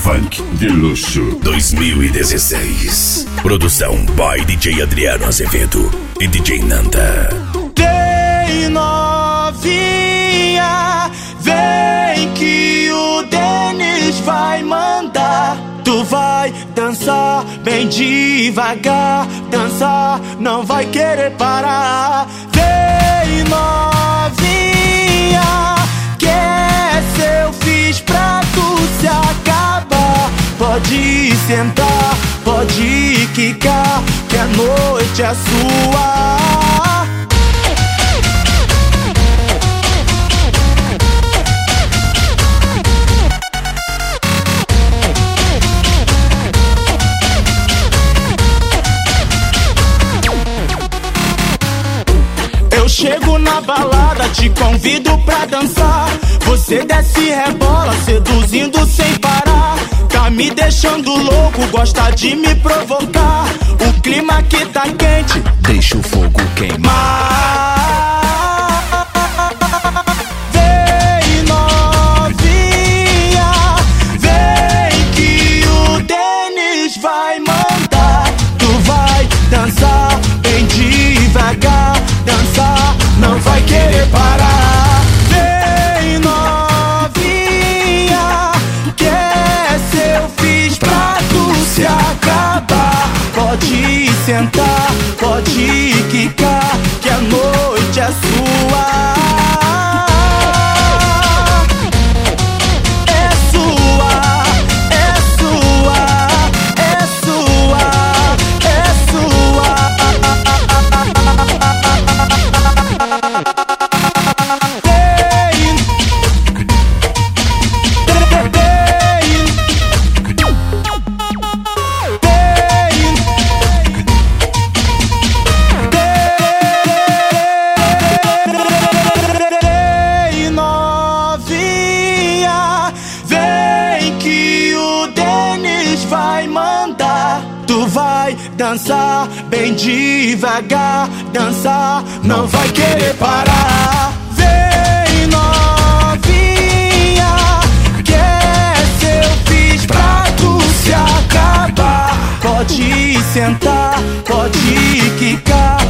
funk de luxo 2016. Produção by DJ Adriano Azevedo e DJ Nanda. Vem novinha, vem que o Denis vai mandar. Tu vai dançar bem devagar, dançar, não vai querer parar. Vem novinha, que essa eu fiz pra tu se acabar. Pode sentar, pode quicar, que a noite é sua. Eu chego na balada, te convido pra dançar. Você desce e rebola, seduzindo sem parar. Tá me deixando louco, gosta de me provocar. O clima aqui tá quente, deixa o fogo queimar. Vem novinha, vem que o Denis vai mandar. Tu vai dançar bem devagar, dançar, não vai querer parar. Vem novinha, que essa eu fiz pra tu se acabar. Pode sentar, pode quicar, que a noite é sua. É sua, é sua, é sua, é sua. Tu vai dançar bem devagar, dançar, não vai querer parar. Vem novinha, que essa eu fiz pra tu se acabar. Pode sentar, pode quicar,